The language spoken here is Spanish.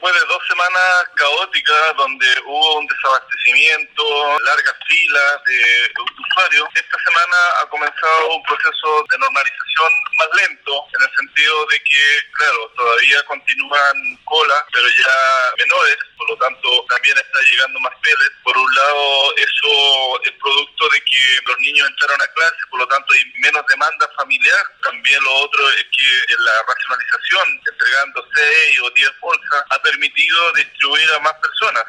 Después de 2 semanas caóticas donde hubo un desabastecimiento, largas filas de usuarios, esta semana ha comenzado un proceso de normalización más lento, en el sentido de que, claro, todavía continúan colas, pero ya menores, por lo tanto también está llegando más pellets. Por un lado, eso es producto de que los niños entraron a clase, por lo tanto hay menos demanda familiar. También lo otro es que la racionalización, entregando 6 o 10 bolsas, ha permitido distribuir a más personas.